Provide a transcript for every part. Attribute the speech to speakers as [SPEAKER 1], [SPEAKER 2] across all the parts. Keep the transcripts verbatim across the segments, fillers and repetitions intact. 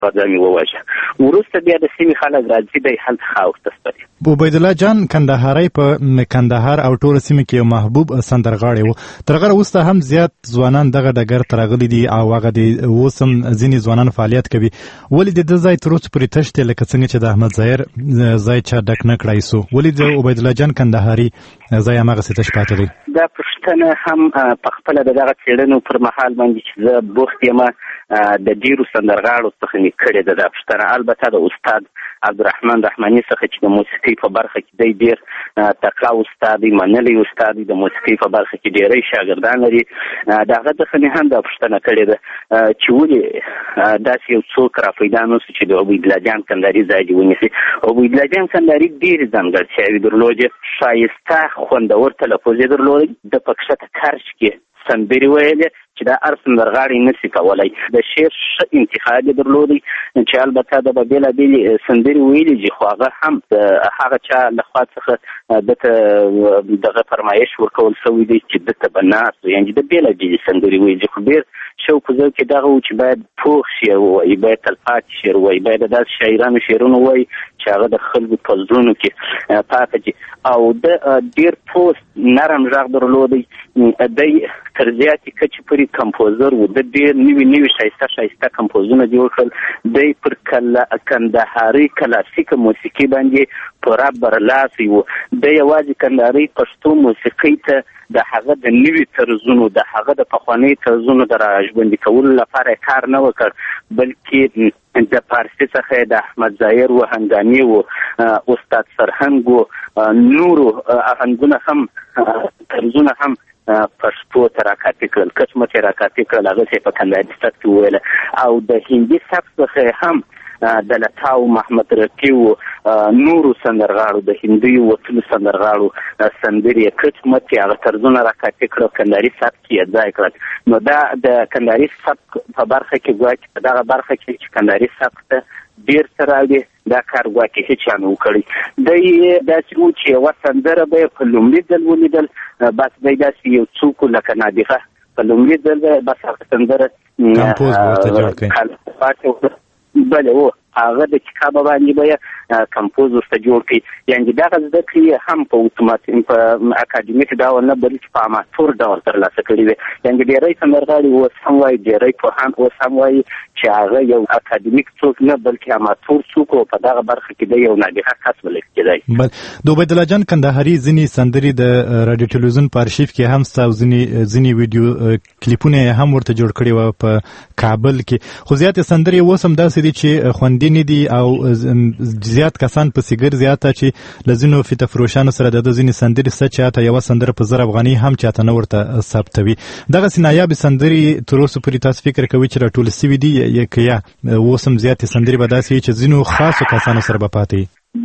[SPEAKER 1] په ځمې وواژه. وروسته بیا د سیمې خلک راځي دی هلته خاورته سپري.
[SPEAKER 2] عبید الله جان کندهاري په کندهار او ټول سیمه کې یو محبوب سندرغاړی و. تر هغه وروسته هم زیات ځوانان دغه ډګر ته راغلي دي او هغه د اوس هم ځینې ځوانان فعالیت کوي. ولې د ده ځای تر اوسه پورې تش دی لکه څنګه چې د احمد ظاهر ځای چا ډک نه کړی سو؟ ولې د عبید الله جان کندهاري ځای هماغسې تش پاتې دی؟
[SPEAKER 1] دا پوښتنه هم په خپله د دغه څېړنو پر مهال باندې چې زه بوخت یم د ډېرو سندرغاړو څخه مې کړې ده دا پوښتنه. البته د استاد عبدالرحمن رحماني څخه چې د موسیقۍ په برخه کې دی ډېر تکړه استاد دی، منلی استاد دی، د موسیقۍ په برخه کې ډېری شاګردان لري. د هغه څخه مې هم دا پوښتنه کړې ده چې ولې داسې یو څوک را پیدا نه سو چې د عبید الله جان کندهاري ځای دې ونیسي. عبید الله جان کندهاري ډېرې ځانګړتیاوې درلودې، ښایسته خوندور تلفظ یې درلود، د په کښته کرچ کې سندرې ویلې چې دا هر سندرغاړی نشي کولی. د شعر ښه انتخاب یې درلودی چې البته د به بېلابېلې سندرې ویلې دي، خو هغه هم د هغه چا له خوا څخه دته دغه فرمایش ورکول شوی دی چې دته به ناست یعنې د بېلابېلې سندرې ویلې. خو ډېر شوق و ذوق یې دغه و چې باید پوخ شعر ووایي، باید تلپاتې شعر ووایي، باید د داسې شاعرانو شعرونه ووایي چې هغه د خلکو په زړونو کې پاته دي. او د ډېر پوست نرم غږ درلودی. دی تر زیاتې کچې پورې کمپوزر و، د ډېر نوي نوي ښایسته ښایسته کمپوزونه جوړ کړل. دی پر کندهاري کلاسیکه موسیقي باندې پوره برلاسی و. دی یوازې کندهاري پښتو موسیقۍ ته د هغه د نوي طرزونو د هغه د پخواني طرزونو د راژوندي کولو لپاره کار نه وکړ، بلکې د پارسي څخه د احمد ظاهر و، هنګامي و، استاد سرهنګ و، نورو آهنګونه هم طرزونه هم پښتو ته راکاپي کړل، کچمت یې راکاپي کړل، هغه یې په کندهاري سبک کې وویله. او د هندي سبک څخه هم د لتاو محمد رفیع و نورو سندرغاړو د هندیو وتلو سندرغاړو سندرې کچمت یې هغه طرزونه راکاپي کړل، کندهاري سبک یې ځای کړل. نو دا د کندهاري سبک په برخه کې ګواکې په دغه برخه کې چې کندهاري سبک ته ډېر څه راوړي دا کار ګواکې هېچ چا نه و کړی. دی داسې و چې یوه سندره به یې په لومړي ځل ولیدل، بس دی داسې یو څوک لکه نابغه په لومړي ځل به بس هغه سندره
[SPEAKER 2] کمپوز ورته جوړ
[SPEAKER 1] کړي. بله و هغه د کتابه باندې به یې کمپوز ورته جوړ کړي. یعنې دغه زده کړې هم په اتوماتیک په اکاډمیک ډول نه بلکې په اماتور ډول ترلاسه کړي وي. یعنې ډېری سندرغاړي اوس هم وایي، ډېری پوهان اوس هم وایي چې هغه یو اکاډمیک څوک نه بلکې اماتور څوک و، په دغه برخه کې دی یو نابغه کس بلل کېدی.
[SPEAKER 2] د عبید الله جان کندهاري ځینې سندرې د راډیو ټلویزیون په ارشیف کې هم ستا او ځینې ځینې ویډیو کلیپونه یې هم ورته جوړ کړي وه په کابل کې. خو زیاتې سندرې اوس هم داسې دي چې خوندي نه دي او زیات کسان په سیګر زیاته چې له ځینو فیته فروشانو سره د ده ځینې سندرې شته چې حتی یوه سندره په زر افغانۍ هم چاته نه ورته ثبتوي. دغسې نایابې سندرې تر اوسه پورې تاسو فکر کوئ چې راټولې سوي دي که یا اوس هم زیاتې سندرې به داسې وي چې ځینو خاصو کسانو سره به پاتې وي؟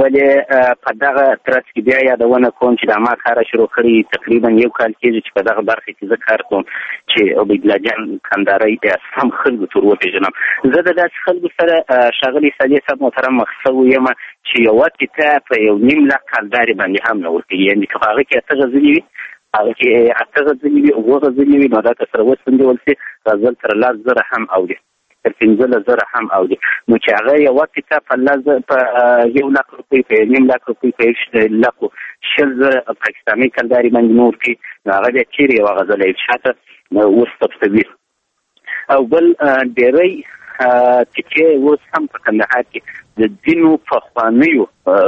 [SPEAKER 1] بلې په دغه ترڅ کې بیا یادونه کوم چې دا ما کار شروع کړی تقریبا یو کال کېږي چې په دغه برخه کې زه کار کوم چې عبید الله جان کندهاري بیا سم خلکو ته وپېژنم. زه د داسې خلکو سره ښاغلي سادې صاحب محترم مخ شوی یم چې یوه کتاب په یو نیم لک کلدارې باندې هم نه ورکوي. یعنې که په هغه کې اته غزلې وي، هغه کې اته غزلې وي، اووه غزلې وي، نو دا که سره وسنجول شي غزل تر لس زره هم اوري، تر پنځلس زره هم اوري. نو چې هغه یوه کتاب په لس په یو لک روپۍ په نیم لک روپۍ په لکو شل زره پاکستاني کلدارې باندې نه ورکوي، نو هغه بیا چېرې یوه غزله یې شاته وثبتوي. او بل ډېری چې اوس هم په کندهار کې د ځینو پخوانیو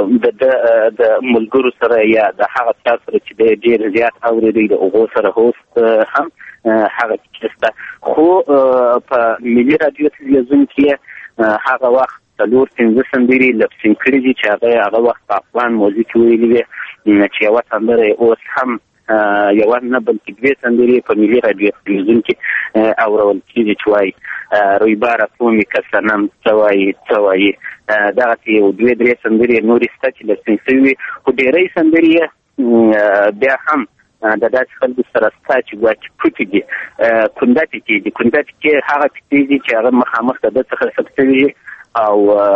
[SPEAKER 1] د ملګرو سره یا د هغه چا سره چې دی ډېر زیات اورېدی د هغو سره هوست هم هغه چې شته. خو په ملي راډیو تلویزیون کې هغه وخت څلور پنځه سندرې لپسین کړي دي چې هغه هغه وخت په افغان موزیک ویلي وي چې یوه سندره اوس هم یوه نه بلکې دوې سندرې په ملي راډیو تلویزیون کې اورول کېږي چې وایي رویباره قومي که صنم څه وایي څه وایي. دغسې یو دوې درې سندرې نورې شته چې لپسین شوي وي، خو ډېری سندرې بیا هم د داسې خلکو سره شته چې ګواکې پټې دي، کونډه ټکې دي. کونډه ټکې هغه ټکې دي چې هغه مخامخ د ده څخه ثبت شوي او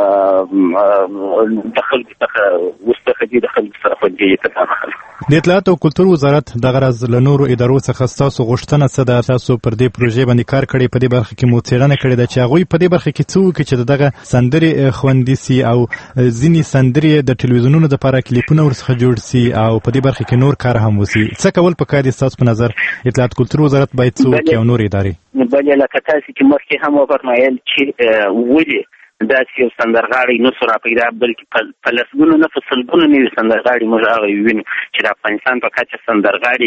[SPEAKER 1] د خلکو څخه وسته دي د خلکو سره خوندي تداخل.
[SPEAKER 2] د اطلاعات او کلتور وزارت د غرض له نورو ادارو څخه تاسو غوښتنه څه ده؟ تاسو پر دې پروژې باندې کار کړی، په دې برخه کې مو څېړنه کړې ده چې هغوی په دې برخه کې څه وکړي چې دغه سندرې خوندي سي او ځینې سندرې د ټلویزیونونو دپاره کلیپونه ورڅخه جوړ سي او په دې برخه کې نور کار هم وسي؟ څه کول پکار دي ستاسو په نظر؟ اطلاعات کلتور وزارت باید څه وکړي او نور ادارې؟
[SPEAKER 1] بلې لکه تاسې چې مخکې هم وفرمایل چې ولې داسې یو سندرغاړی نه سو راپیدا، بلکې په لسګونو نه په سلګونو نوي سندرغاړي موږ هغه وینو چې د افغانستان په کچه سندرغاړي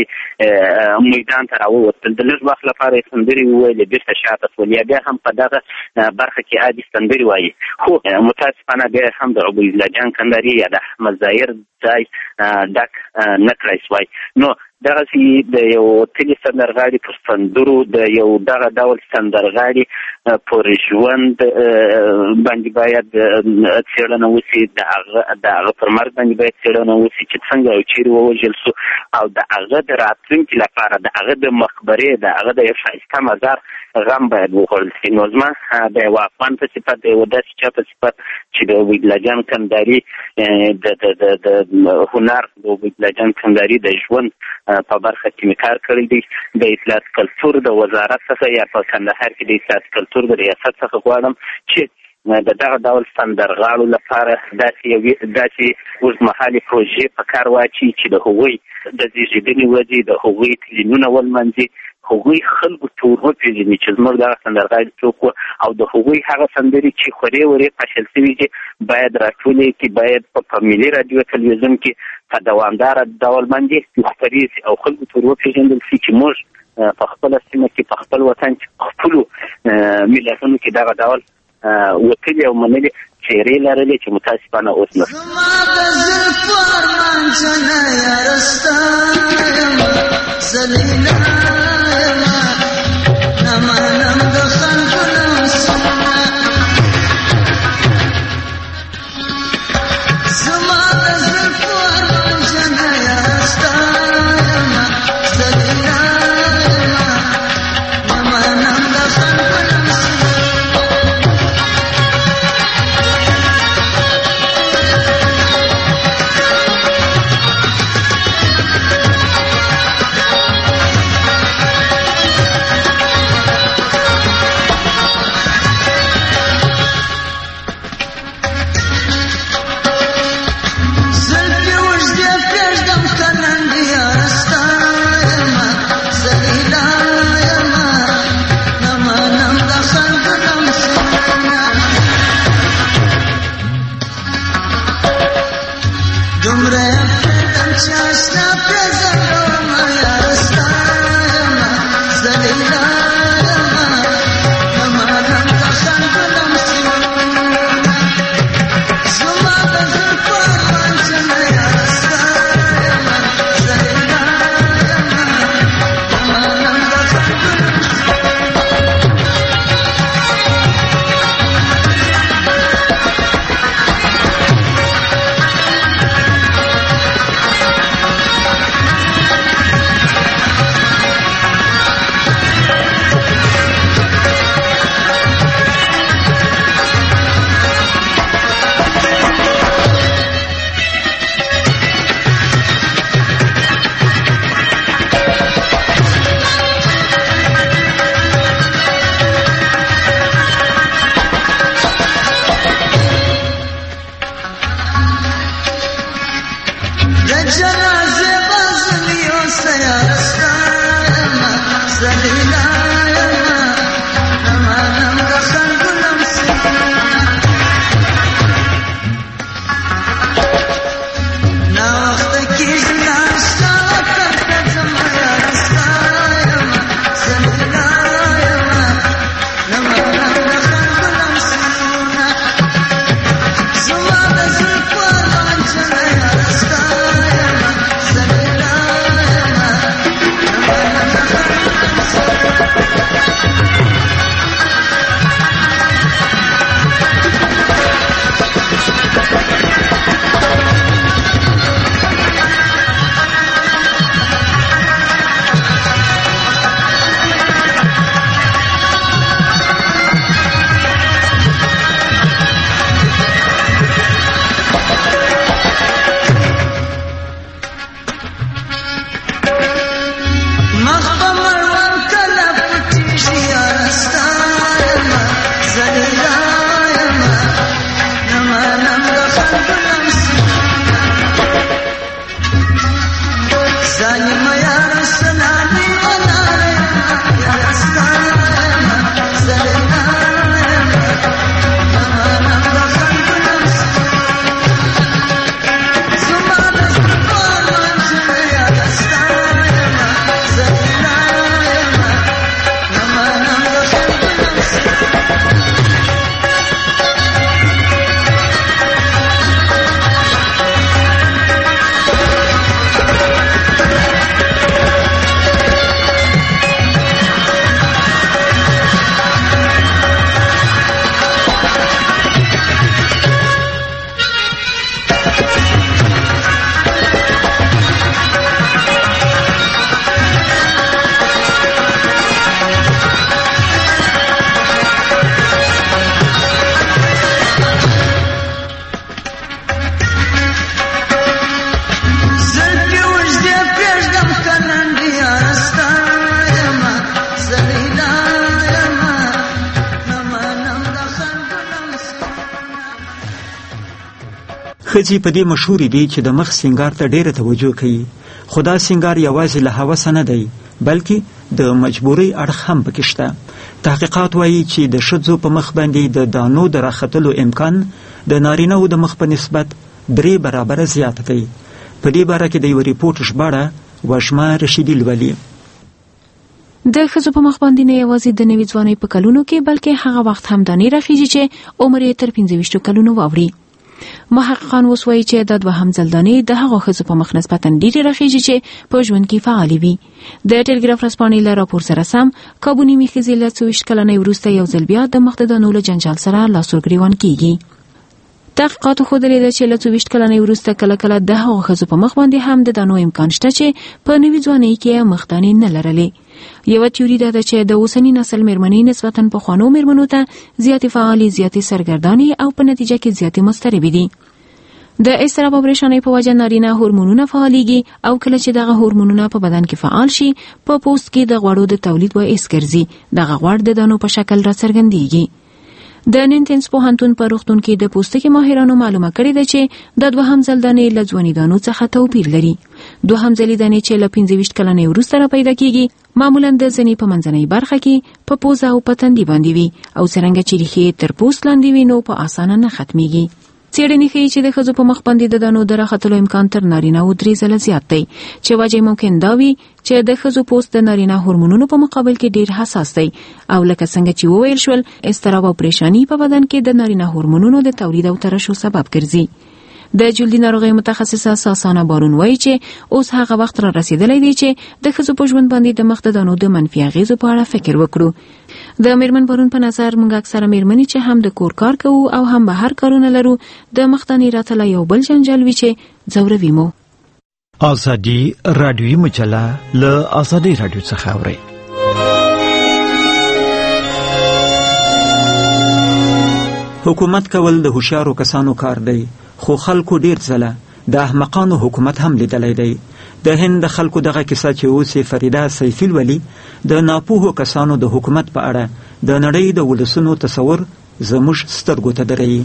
[SPEAKER 1] میدان ته راووتل، د لږ وخت لپاره یې سندرې وویلې بېرته شاته سول، یا بیا هم په دغه برخه کې عادي سندرې وایي. خو متاسفانه بیا هم د عبیدالله جان کندهاري یا د احمد ظاهر ځای ډک نه کړی سوی. نو دغسې د یو تلي سندرغاړي پر سندرو، د یو دغه ډول سندرغاړي پر ژوند باندې باید څېړنه وسي، د هغه د هغه پر مرګ باندې باید څېړنه وسي چې څنګه او چیرې ووژل سو، او د هغه د راتلونکي لپاره د هغه د مقبرې د هغه د یو ښایسته مزار غم باید وخوړل سي. نو زما د یو افغان په صفت، د یو داسې چا په صفت چې د عبیدالله جان کندهاري د د هنر، د عبیدالله جان کندهاري د ژوند په برخه کې مې کار کړی دی، د اطلاعات کلتور د وزارت څخه یا په کندهار کې د اطلاعات کلتور د ریاست څخه غواړم چې د دغه ډول سندرغاړو لپاره داسې یوې داسې اوږدمهالې پروژې په کار واچي چې د هغوی د زیږېدنې ورځې، د هغوی تلینونه ولمانځي، هغوی خلکو ته ور وپېژني چې زموږ دغه سندرغاړي څوک وو، او د هغوی هغه سندرې چې خورې ورې پاشل سوي دي باید راټولې کړي، باید په ملي راډیو تلویزیون کې په دوامداره ډول باندې خپرې سي او خلکو ته ور وپېژندل سي چې موږ په خپله سیمه کې، په خپل وطن کې، په خپلو ملتونو کې دغه ډول وتلي او منلي څېرې لرلې چې متاسفانه اوس نشته.
[SPEAKER 3] ښځې په دې مشهورې دي چې د مخ سینګار ته ډېره توجه کوي، خو دا سینګار یوازې له هوسه نه دی بلکې د مجبورۍ اړخ هم پکې شته. تحقیقات وایي چې د ښځو په مخ باندې د دانو د راختلو امکان د نارینه‌و د مخ په نسبت درې برابره زیات دی. په دې باره کې د یوه ریپورټ ژباړه وشمه رشیدي لولي.
[SPEAKER 4] د ښځو په مخ باندې نه یوازې د نوي ځوانۍ په کلونو کې بلکې هغه وخت هم دانې راخیږي چې عمر یې تر پنځه ویشتو کلونو واوړي. محققان اوس وایي چې دا دوهم ځل دانې د هغو ښځو په مخ نسبتا ډېرې راخیږي چې په ژوند کې فعالې وي. د ټلګراف ورځپاڼې له راپور سره سم کابو نیمې ښځې له څو ویشت کلنۍ وروسته یو ځل بیا د مخ د دانو له جنجال سره لاس ورګرېوان کېږي. تحقیقاتو ښودلې ده چې له څو ویشت کلنۍ وروسته کله کله د هغو ښځو په مخ باندې هم د دانو امکان شته چې په نوي ځوانۍ کې مخ دانې نه لرلې. یوه تیوري دا ده چې د اوسني نسل مېرمنې نسبتا پخوانو مېرمنو ته زیاتې فعالې، زیاتې سرګردانې او په نتیجه کې زیاتې مضطربې دي. د اضطراب او پریشانۍ په وجه نارینه هورمونونه فعالېږي او کله چې دغه هورمونونه په بدن کې فعال شي په پوست کې د غوړو د تولید باعث ګرځي. دغه غوړ د دانو په شکل راڅرګندېږي. د نینتنس پوهنتون په روغتون کې د پوستکي ماهرانو معلومه کړې ده چې د دوهم ځل دانې له ځواني دانو څخه توپیر لري. دوهم ځلي دانې چې له پنځه ویشت کلنۍ وروسته را پیدا کېږي معمولا د زنې په منځنۍ برخه کې په پوزه او په تندي باندې وي او څرنګه چې ریښې تر پوست لاندې وي نو په اسانه نه ختمیږي. څېړنې ښیي چې د ښځو په مخ باندې د دانو د راختلو امکان تر نارینه‌و درې ځله زیات دی چې وجه ممکن دا وي چې د ښځو پوست د نارینه هورمونونو په مقابل کې ډېر حساس دی او لکه څنګه چې وویل شول اضطراب او پریشاني په بدن کې د نارینه هورمونونو د تولید او ترشح سبب ګرځي. د جلدي ناروغۍ متخصصه ساسانا بارون وایي چې اوس هغه وخت را رسیدلی دی چې د ښځو په ژوند باندې د مخ د دانو د منفي اغېزو په اړه فکر وکړو. د میرمن بارون په نظر موږ اکثره میرمنې چې هم د کور کار کوو او هم بهر کارونه لرو د مخ دانې راتله یو بل جنجال وي چې ځوروي مو.
[SPEAKER 3] ازادي رادیوي مجله له ازادي رادیو څخه اورئ. حکومت کول د هوښیارو کسانو کار دی، خو خلکو ډیر ځله د احمقانو حکومت هم لیدلی دی. د هند د خلکو دغه کیسه چې اوس یې فریده سیفي لولي د ناپوهو کسانو د حکومت په اړه د نړۍ د ولسونو تصور زموږ سترګو ته درېږي.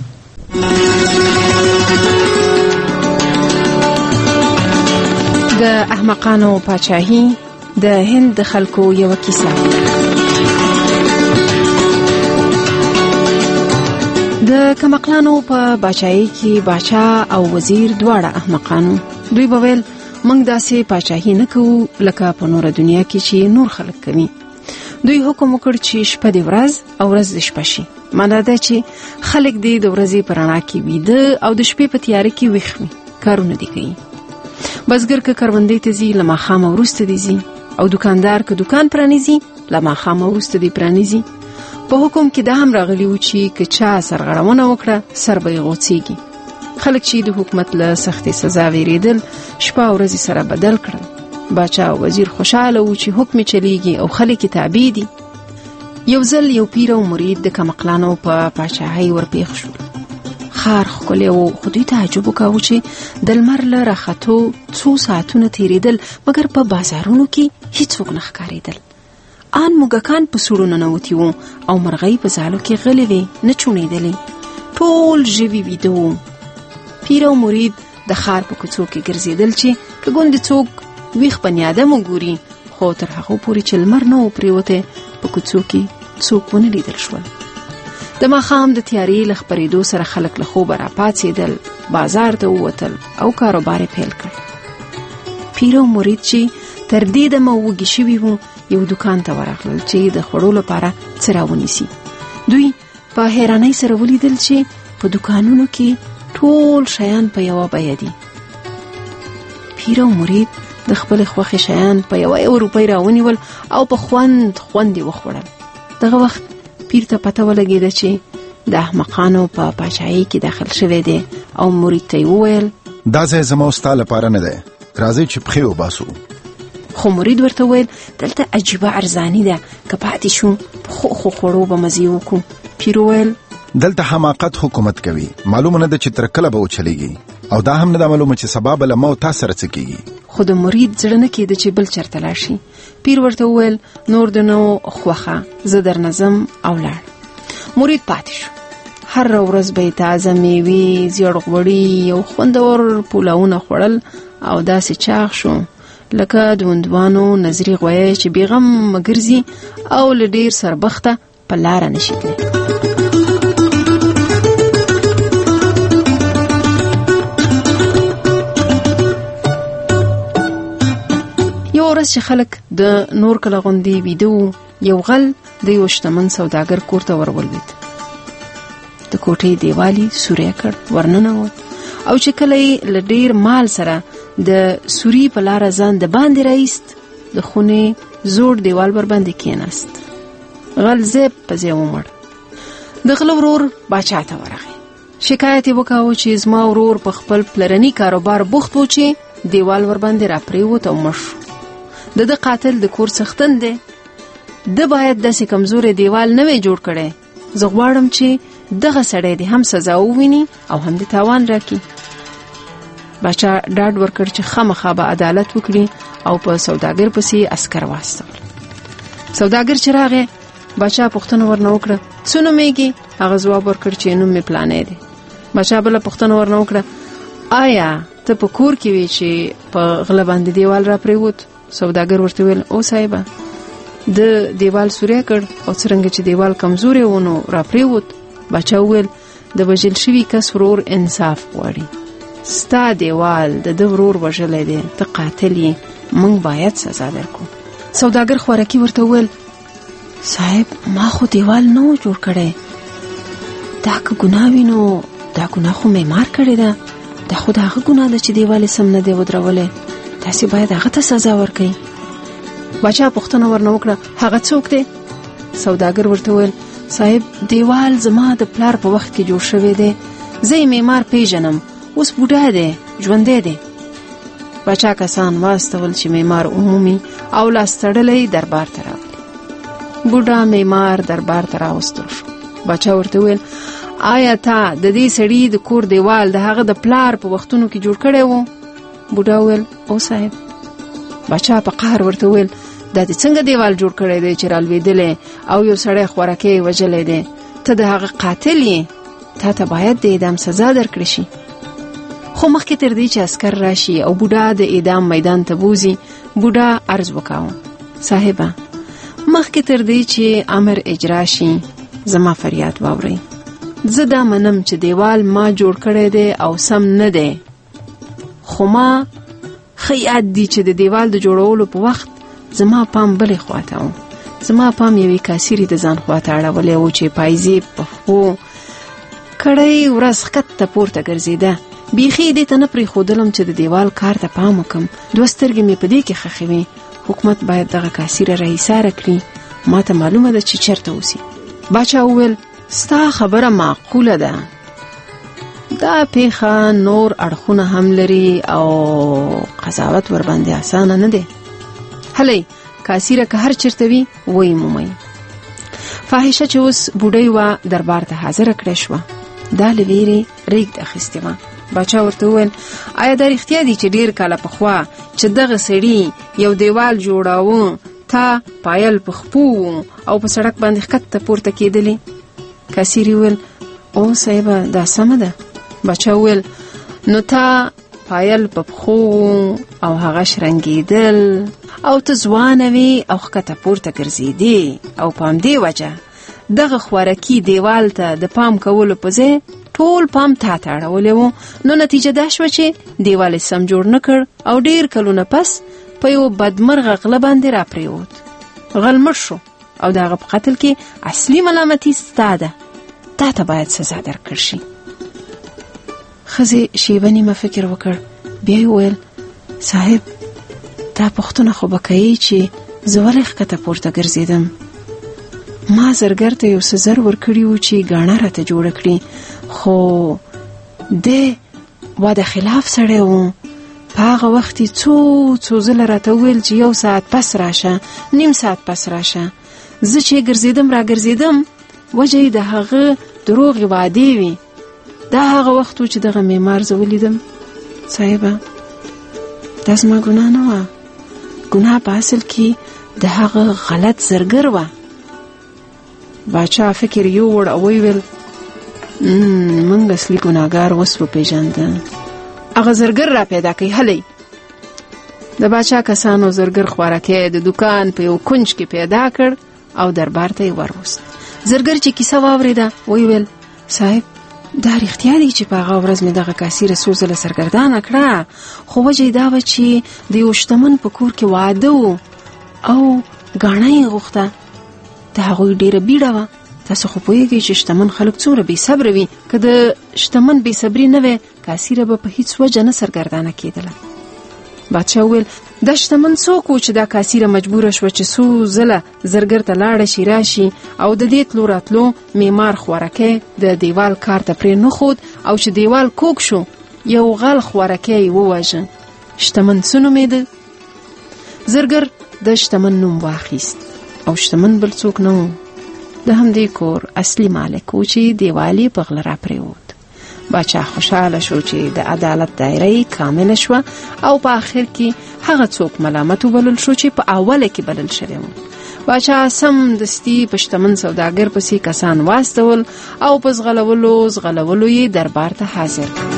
[SPEAKER 4] د احمقانو پاچاهي د هند د خلکو یوه کیسه. د کمقلانو په باچاهي کې باچا او وزیر دواړه احمقانو. دوی به ویل موږ داسې پاچاهي نه کوو لکه په نوره دنیا کې چې نور خلک کوي. دوی حکم وکړ چې شپه د ورځ او ورځ د شپه شي. معنا ده چې خلک دې د ورځې په رڼا کې ویده او د شپې په تیاره کې ویښ وي. کارونه دې کوي. بزګر که کروندې ته ځي له ماښامه وروسته دې ځي او دکاندار که دکان پرانیزي له ماښامه وروسته دې پرانیزي. په حکم کې دا هم راغلی و چې که چا سرغړونه وکړه سر به یې غوڅېږي. خلک چې د حکومت له سختې سزا ویریدل شپه او ورځې سره بدل کړل. باچا او وزیر خوشاله و چې حکم چلیږي او خلک یې تابع دي. یو ځل یو پیر او مرید د کمقلانو په پاچاهۍ ورپېښ شول. ښار ښکلی و خو دوی تعجب وکاوه چې د لمر له راختو څو ساعتونه تېرېدل مګر په بازارونو کې هیڅوک نه ښکارېدل. آن موږکان په سوړو ننوتي وو او مرغۍ په ځالو کې غلې وې نه چونېدلې. ټول ژوي ویده وو. پیر او مرید د ښار په کوڅو کې ګرځېدل چې که ګوندې څوک ویښ بني آدم وګوري، خو تر هغو پورې چې لمر نه و پرېوتی په کوڅو کې څوک ونه لیدل شول. د ماښام د تیارې له خپرېدو سره خلک له خوبه راپاڅېدل، بازار ته ووتل او کاروبار یې پیل کړ. پیر او مرید چې تر دې دمه وږي شوي وو یو دکان ته ورغلل چې د خوړو لپاره څه راونیسي. دوی په حیرانۍ سره ولیدل چې په دکانونو کې ټول شیان په یوه بیه دي. پیر او مرید د خپل خوښې شیان په یوه یو روپۍ راونیول او په خوند خوند یې وخوړل. دغه وخت پیر ته پته ولګېده چې د احمقانو په پاچاهۍ کې داخل شوی دی او مرید ته یې وویل
[SPEAKER 5] دا ځای زما او ستا لپاره نه دی، راځئ چې پښې وباسو.
[SPEAKER 4] خو مرید ورته ویل دلته عجیبه ارزاني ده، که پاتې شو په خو خو خوړو به مزې وکړو. پیر ویل
[SPEAKER 5] دلته حماقت حکومت کوي، معلومه نه ده چې تر کله به وچلیږي او دا هم نه ده معلومه چې سبا به له ما او تا سره څه کېږي.
[SPEAKER 4] خو د مرید زړه نه کېده چې بل چېرته لاړ شي. پیر ورته وویل نور د نه خوښه، زه درنه ځم او لاړ. مرید پاتې شو. هر ورځ به تازه میوې، زیړ غوړي او خوندور پولاونه خوړل او داسې چاغ شو لکه د وندوانو نظري غوی چې بیغم مګرځي او له ډیر سربخته په لاره نشي تللی. یو ورځ چې خلک د نور کله غوندې ویده وو، یو غل د یو شتمن سوداګر کور ته ورولوېد. د کوټې دیوالي سوری کړ، ورننوت او چې کله یې له ډیر مال سره د سوری په لاره ځان د باندې رایست، د خونې زوړ دیوال بر باندې کېناست. غل زیب په ځای ومړ. د غله ورور باچا ته ورغی. شکایت یې وکاوه چې زما ورور په خپل پلرني کاروبار بوخت و چې دیوال ور باندې را پریوت او مړ شو. د د قاتل د کور څښتن دی، د باید داسې کمزورې دیوال نه وی جوړ کړی. زه غواړم چې دغه سړی دې هم سزا وویني او هم د تاوان راکړي. باچا ډاډ ورکړ چې خامخا به عدالت وکړي او په سوداګر پسې عسکر واستول. سوداګر چې راغی، باچا پوښتنه ورنه وکړه، څه نومېږي؟ هغه ځواب ورکړ چې نوم مې فلانی دی. باچا بله پوښتنه ورنه وکړه، آیا ته په کور کې وې چې په غله باندې دیوال را پریوت؟ سوداګر ورته ویل، او صاحبه د دیوال سوری کړ او څرنګه چې دیوال کمزورې و نو را پریوت. باچا وویل، د وژل شوي کس ورور انصاف غواړي. ستا دیوال د ده ورور وژلی دی، ته قاتل یې، موږ باید سزا درکړو. سوداګر خوارکي ورته وویل، صاحب ما خو دیوال نه و جوړ کړی، دا که ګناه وي نو دا ګناه خو معمار کړې ده، دا خو د هغه ګناه ده چې دیوال سم نه دی ودرولی، تاسې باید هغه ته سزا ورکړئ. باچا پوښتنه ورنه وکړه، هغه څوک دی؟ سوداګر ورته وویل، صاحب دیوال زما د پلار په وخت کې جوړ شوی دی، زه یې معمار پیژنم، اوس بوډا دی، ژوندی دی. باچا کسان واستول چې معمار عمومي او لاس تړلی دربار ته راغلی. بوډا معمار دربار ته راوستل شو. باچا ورته ویل، آیا تا د دې سړي د کور دیوال د هغه د پلار په وختونو کې جوړ کړی و؟ بوډا ویل، او صاحب. باچا په قهر ورته ویل، دا دې څنګه دیوال جوړ کړی دی چې رالوېدلی او یو سړی خوارکی وژلی دی؟ ته د هغه قاتل یې، تا ته باید د اعدام سزا درکړی شي. خو مخکې تر دې چې عسکر راشي او بوډا د اعدام میدان ته بوزي، بوډا عرض وکاوه، صاحبه مخکې تر دې چې امر اجرا شي زما فریاد واورئ. زه دا منم چې دیوال ما جوړ کړی دی او سم نه دی، خو ما ښه یاد دی چې د دیوال د جوړولو په وخت زما پام بلې خواته و. زما پام یوې کاسیرې د ځان خواته اړولی و چې پایزې په پښو کړی ورځ ښکته پورته ګرځېده. بیخي دې ته نه پرېښودلم چې د دیوال کار ته پام وکم. دوه سترګې مې په دې کې ښخې وې. حکومت باید دغه کاسیره راایساره کړي، ما ته معلومه ده چې چېرته اوسي. باچا وویل، ستا خبره معقوله ده، دا پیښه نور اړخونه هم لري او قضاوت ورباندې اسانه نه دی. هلی کاسیره که هر چېرته وي ویې مومئ. فاحشه چې اوس بوډۍ وه دربار ته حاضره کړی شوه. دا له ویرې ریږد اخیستې وه. باچا ورته وویل، آیا دا رښتیا دي چې ډېر کاله پخوا چې دغه سړي یو دیوال جوړاوه، تا پایل په خپو او په سړک باندې ښکته پورته کېدلې؟ کاسیرې وویل، او صاحبه دا سمه ده. باچا وویل، نو تا پایل په پښو او هغه شرنګېدل او ته ځوانه وې او ښکته پورته ګرځېدې او په همدې وجه دغه خوارکي دیوال ته د پام کولو په ځای ټول پام تا ته اړولی و. نو نتیجه دا شوه چې دیوال سم جوړ نه کړ او ډېر کلونه پس په یو بدمرغه غله باندې را پریوت. غل مړ شو او د هغه په قتل کې اصلي ملامتي ستا ده، تا ته باید سزا درکړل شي. ښځې شیبه نیمه فکر وکړ، بیا یې وویل، صاحب دا پوښتنه خو به کوي چې زه ولې ښکته پورته ګرځېدم؟ ما زرګر ته یو څه زر ورکړي وو چې ګاڼه راته جوړه کړي، خو دی واده خلاف سړی و. په هغه وخت یې څو څو ځله راته وویل چې یو ساعت پس راشه، نیم ساعت پس راشه. زه چې ګرځېدم را ګرځېدم، وجه یې د هغه دروغې وعدې وي. دا هغه وخت و چې دغه معمار زه ولیدم. صاحبه دا زما ګناه نه وه، ګناه په اصل کې د هغه غلط زرګر وه. باچا فکر یو وړ او ویل، منګ اصلي ګناګار وس په پیژاند هغه زرګر را پیدا کوي هلي د باچا کسانو زرګر خوراکه د دکان په یو کنج کې پیدا کړ او دربار ته وروست. زرګر چې کیسه واوریده وی ویل صاحب دا رښتیا دی چې په هغه ورځ مې دغه کاسي رسول زله سرګردانه کړه، خو وجه دا و چې د یو شتمن په کور کې واده و او ګاڼه یې غوښته. د هغوی ډېره بیړه وه. تاسو خو پوهېږئ چې شتمن خلک څومره بې صبره وي. که د شتمن بې صبري نه وی کاسیره به په هیڅ وجه نه سرګردانه کېدله. بادشاه وویل دا شتمن څوک و چې دا کاسیره مجبوره شوه چې څو ځله زرګر ته لاړه شي راشي او د دې تلو راتلو معمار خوارکی د دیوال کار ته پرې نه ښود او چې دیوال کوږ شو یو غل خوارکی یې وواژه. شتمن څه نومېده؟ زرګر د شتمن نوم واخیست او شتمن بل څوک نه و، د همدې کور اصلي مالک و چې دیوال یې په غله را پرېوت. باچا خوشحاله شو چې د عدالت دایره کامله شوه او په آخر کې هغه څوک ملامت وبلل شو چې په اوله کې بلل شوی و. باچا سم دستی په شتمن سوداګر پسې کسان واستول او په زغلولو زغلولو یې دربار ته حاضر کړ.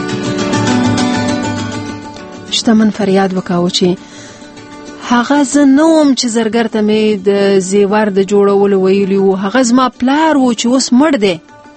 [SPEAKER 4] شتمن فریاد وکاو چې هغه زه نه وم چې زرګر ته مې د زیور د جوړولو ویلي و، هغه زما پلار و چې اوس مړ دی.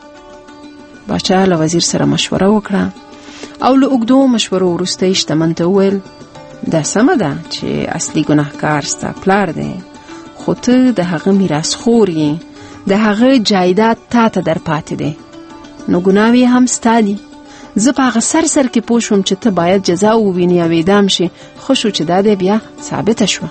[SPEAKER 4] باچا له وزیر سره مشوره وکړه او له اوږدو مشورو وروسته شتمن ته وویل دا سمه ده چې اصلي ګناهکار ستا پلار دی، خو ته د هغه میراثخور یې، د هغه جایداد تا ته در پاتې دی، نو ګناوې هم ستا دي. زه په هغه سر سر کې پوه شوم چې ته باید جزا ووینې او اعدام شي، ښه شو چې دا دی بیا ثابته شوه.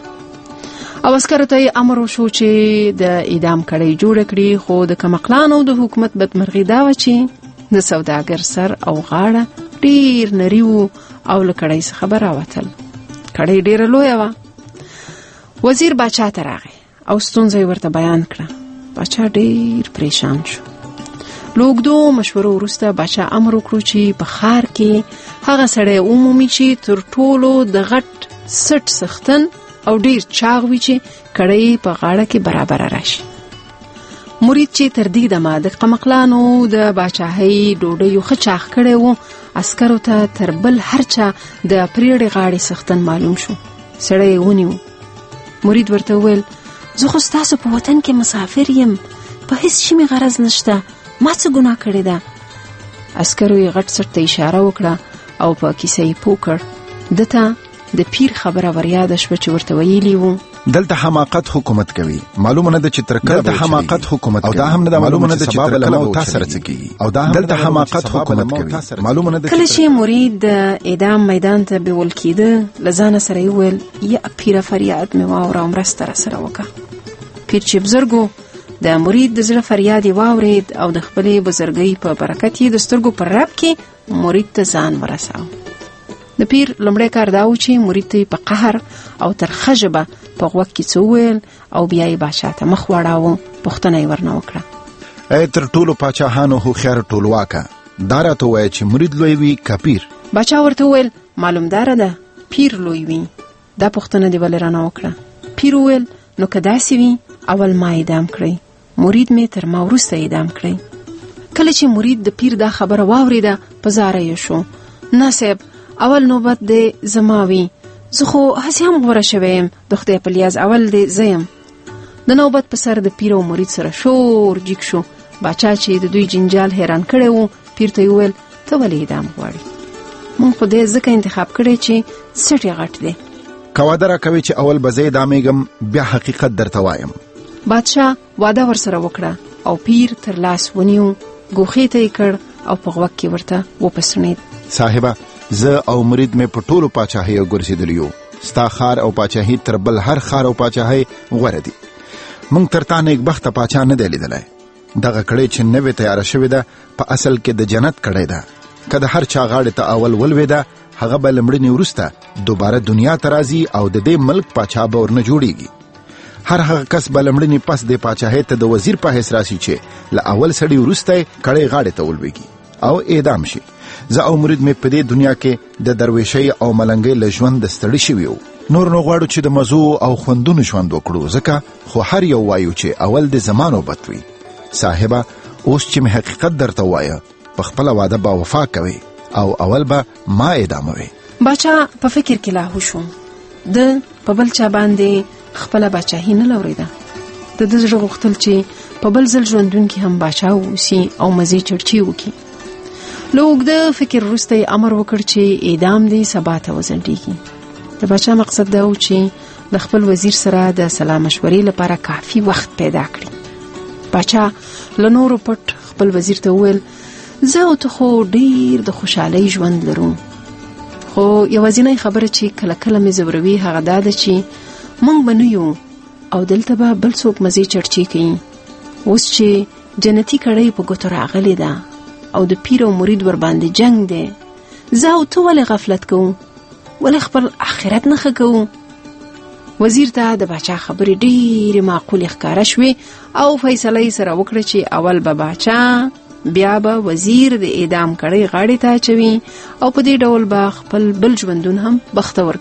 [SPEAKER 4] او عسکرو ته یې امر وشو چې د اعدام کړۍ جوړه کړي، خو د کمقلانو د حکومت بدمرغي دا وه چې د سوداګر سر او غاړه ډیر نری وو او له کړۍ څخه به راوتل. کړۍ ډیره لویه وه. وزیر باچا ته راغی او ستونزه یې ورته بیان کړه. باچا ډیر پریشان شو. له اوږدو مشورو وروسته باچا امر وکړو چې په ښار کې هغه سړی ومومي چې تر ټولو د غټ سټ څښتن او ډیر چاغ وي چې کړۍ په غاړه کې برابر راشي. مرید چې تر دې دمه د قمقلانو د باچاهۍ ډوډۍ ښه چاغ کړی و، عسکرو ته تر بل هر چا د پریړې غاړې څښتن معلوم شو. سړی یې ونیو. مرید ورته وویل زه خو ستاسو په وطن کې مسافر یم، په هیڅ شي مې غرض نشته، ما څه ګناه کړې ده؟ عسکرو یې غټ سټ ته اشاره وکړه او په کیسه یې پوه کړ. دته د پیر خبره وریاده شوه چې ورته ویلي وو
[SPEAKER 5] دلته حماقت حکومت کوي. معلومه نه ده چې تر کله دلته حماقت حکومت او دا هم نه ده معلومه نه ده چې تر کله به تاسو رڅکی او دا هم دلته حماقت حکومت کوي. معلومه نه ده
[SPEAKER 4] کله چې مرید د اعدام میدان ته بیول کېده لزانه سره یې ویل یا پیر فریاد مې واوره او مرسته راسره وکړه. پیر چې بزرګو د مرید د زړه فریاد یې واورید او د خپلې بزرګۍ په برکت یې د سترګو پر رب کې مرید ته ځان ورساو. د پیر لومړی کار دا و چې مرید ته په قهر او ترخه ژبه په غوږ کې څه وویل او بیا یې باچا ته مخ واړاوه. پوښتنه یې ورنه وکړه
[SPEAKER 5] ای تر ټولو پاچاهانو هوښیار ټولواکه دا راته ووایه چې مرید لوی وي که پیر؟
[SPEAKER 4] باچا ورته وویل معلومداره ده پیر لوی وي. دا پوښتنه دې ولې رانه وکړه؟ پیر وویل نو که داسې وي اول ما اعدام کړئ، مرید مې تر ما وروسته اعدام کړئ. کله چې مرید د پیر دا خبره واوریده په زاره یې شو. نه صاحب اول نوبت دی زما وي، زه خو هسې هم غوره شوی یم، د خدای په لیاز اول دی زه یم. د نوبت په سر د پیر او مرید سره شور جیک شو. باچا چې د دوی جنجال حیران کړی و پیر ته وویل ته ولې اعدام غواړې؟ مونږ خو دې ځکه انتخاب کړی چې سټ یې غټ دی.
[SPEAKER 5] که واده راکوې چې اول به زه اعدامېږم بیا حقیقت درته وایم.
[SPEAKER 4] بادشاه واده ورسره وکړه او پیر تر لاس ونیو، ګوښې ته یې کړ او په غوږ کې ورته وپسڼېد.
[SPEAKER 5] صاحبه زه او مرید مې په ټولو پاچاهیو ګرځېدلي یو، ستا ښار او پاچاهي تر بل هر ښار او پاچاهۍ غوره دي. موږ تر تا نیکبخته پاچا نه دی لیدلی. دغه کړۍ چې نوې تیاره شوې ده په اصل کې د جنت کړۍ ده. که د هر چا غاړې ته اول ولوېده هغه به له مړینې وروسته دوباره دنیا ته راځي او د دې ملک پاچا به ورنه جوړیږي. هر هغه کس به له مړینې پس د پاچاهۍ ته د وزیر په حیث راسي چې له اول سړي وروسته کړۍ غاړې ته ولوېږي او اعدام شي. زه او مرید مې په دې دنیا کې د درویشۍ او ملنګۍ له ژوند ستړي شوي یو. نور نو غواړو چې د مزو او خوندونو ژوند وکړو، ځکه خو هر یو وایو چې اول د زما نوبت وي. صاحبه اوس چې مې حقیقت درته ووایه په خپل وعده با وفا کوي او اول به ما اعداموي.
[SPEAKER 4] باچا په فکر کې لاهو شو. د په بل چا باندې خپل باچاهي نه لوریده. د د زړه غوښتل چې په بل ځل ژوندون کې هم باچا اوسي او مزي چرچی وکي. لوګ د فکر وروسته امر وکړ چې اعدام دی سبا ته وزندېږي. د باچا مقصد دا و چې د خپل وزیر سره د سلا مشورې لپاره کافي وخت پیدا کړي. باچا له نورو پټ خپل وزیر ته وویل زه او ته خو ډیر د خوشحالۍ ژوند لرو، خو یوازینۍ خبره چې کله کله مې زوروي هغه دا ده چې موږ به نه یو او دلته به بل څوک مزې چرچې کوي. اوس چې جنتي کړۍ په ګوتو راغلې ده او د پیر او مرید ور باندې جنگ دی، زه او ته ولې غفلت کوو؟ ولې خپل آخرت نه ښه کوو؟ وزیر ته د باچا خبرې ډېرې معقولې ښکاره شوې او فیصله یې سره وکړه چې اول به باچا بیا به وزیر د اعدام کړۍ غاړې ته اچوي او په دې ډول به خپل بل ژوندون هم بختور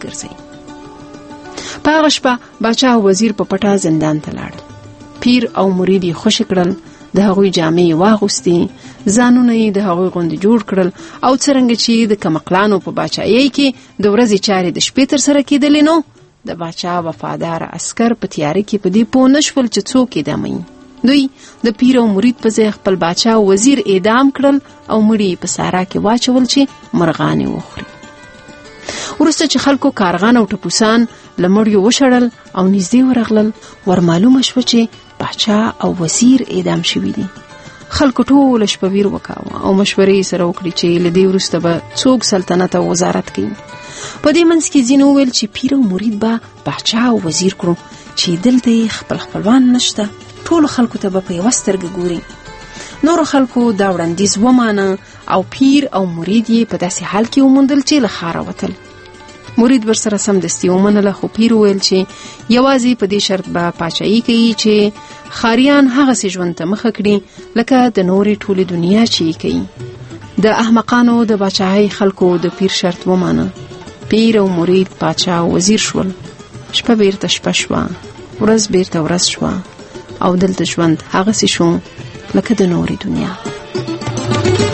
[SPEAKER 4] ګرځي. په هغه شپه باچا او وزیر په پټه زندان ته لاړل. پیر او مرید یې خوشې کړل، د هغوی جامې یې واغوستې، ځانونه یې د هغوی غوندې جوړ کړل او څرنګه چې د کمقلانو په باچایۍ کې د ورځې چارې د شپې تر سره کېدلې، نو د باچا وفادار عسکر په تیاره کې په دې پوه نه شول چې څوک اعداموي. دوی د پیر او مرید په ځای خپل باچا او وزیر اعدام کړل او مړي په سارا کې واچول چې مرغانې وخوري. وروسته چې خلکو کارغان او ټپوسان له مړیو وشړل او نږدې ورغلل، ور معلومه شوه چې باچا او وزیر اعدام شوي دي. خلکو ټوله شپه ویر وکاوه او مشورې سره وکړي چې له دې وروسته به څوک سلطنت او وزارت کوي. په دې منځ کې ځینو وویل چې پیر او مرید به باچا او وزیر کړو چې دلته یې خپل خپلوان نشته، ټولو خلکو ته به په یوه سترګه ګوري. نورو خلکو دا وړاندیز ومانه او پیر او مرید یې په داسې حال کې وموندل چې له ښاره وتل. مرید ورسره سمدستي ومنله، خو پیر وویل چې یوازې په دې شرط به پاچاهي کوي چې ښاریان هغسې ژوند ته مخه کړي لکه د نورې ټولې دنیا چې یې کوي. د احمقانو د باچاهۍ خلکو د پیر شرط ومانه. پیر او مرید باچا او وزیر شول. شپه بیرته شپه شوه، ورځ بیرته ورځ شوه او دلته ژوند هغسې شو لکه د نورې دنیا.